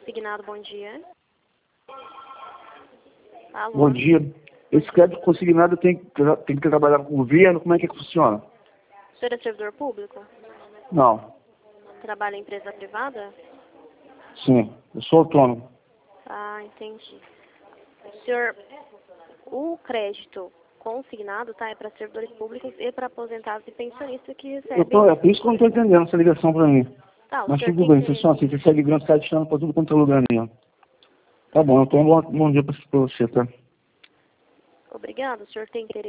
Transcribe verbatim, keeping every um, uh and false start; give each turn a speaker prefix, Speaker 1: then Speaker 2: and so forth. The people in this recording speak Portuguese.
Speaker 1: consignado, bom dia. Alô?
Speaker 2: Bom dia. Esse crédito consignado tem, tem que trabalhar com o governo? Como é que, é que funciona?
Speaker 1: O senhor é servidor público?
Speaker 2: Não.
Speaker 1: Trabalha em empresa privada?
Speaker 2: Sim, eu sou autônomo.
Speaker 1: Ah, entendi. Senhor, o crédito consignado, tá? É para servidores públicos e para aposentados e pensionistas que
Speaker 2: Eu
Speaker 1: recebem...
Speaker 2: tô, é por isso que eu não estou entendendo essa ligação para mim.
Speaker 1: Tá, o
Speaker 2: Mas
Speaker 1: senhor
Speaker 2: tudo
Speaker 1: tem
Speaker 2: bem,
Speaker 1: interesse...
Speaker 2: vocês são assim, vocês seguem grande, sai deixando para tudo quanto é lugar mesmo. Tá bom, então bom, bom dia para você, tá?
Speaker 1: Obrigado, o senhor tem interesse...